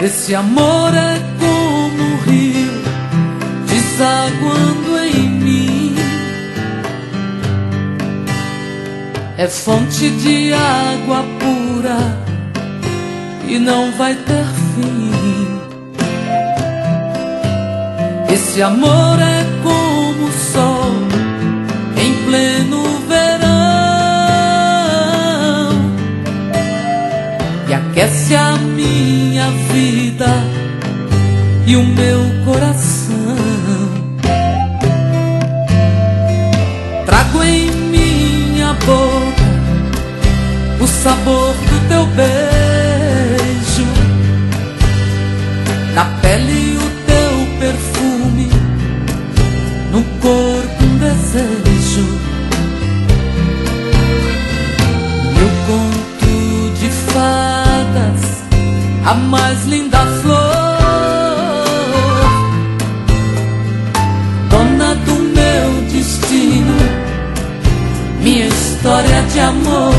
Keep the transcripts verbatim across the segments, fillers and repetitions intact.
Esse amor é como um rio desaguando em mim, é fonte de água pura e não vai ter fim. Esse amor é como o sol em pleno verão e aquece a minha vida e o meu coração. Trago em minha boca o sabor do teu beijo, na pele o teu perfume, no corpo um desejo. Meu conto de fadas, a mais linda flor, dona do meu destino, minha história de amor.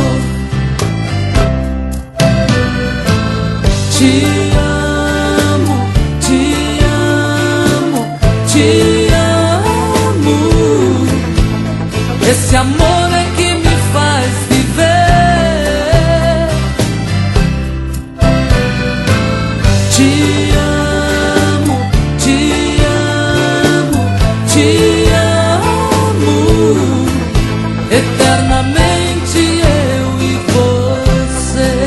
Te amo, te amo, te amo. Esse amor é que me faz viver. Te amo, te amo, te amo. Eternamente eu e você.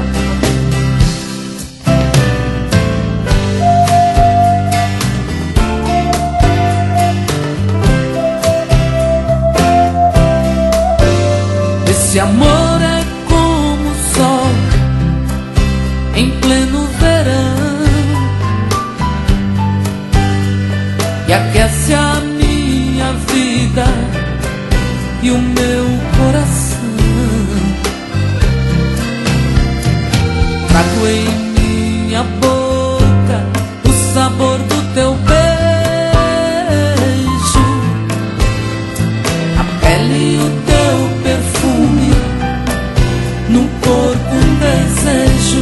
Esse amor é como o sol em pleno verão e aquece a minha vida e o meu coração. Trago em minha boca o sabor do teu beijo, a pele e o teu perfume, no corpo um desejo.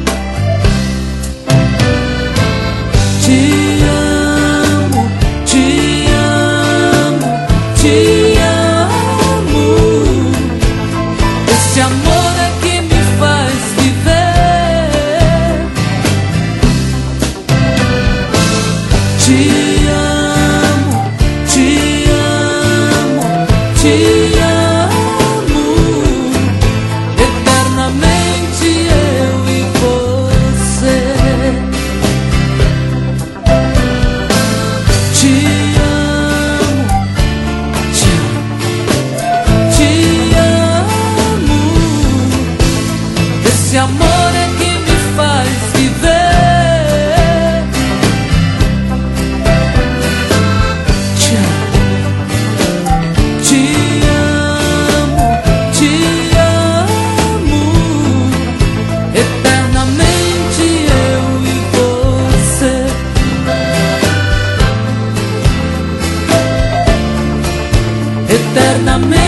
Te amo, te amo, te amo. Esse amor é que me faz viver. Te amo, te amo, te amo. Eternamente eu e você. Te amo, te amo, te amo. Esse amor é que me faz viver. Te amo, te amo, te amo. Eternamente eu e você. Eternamente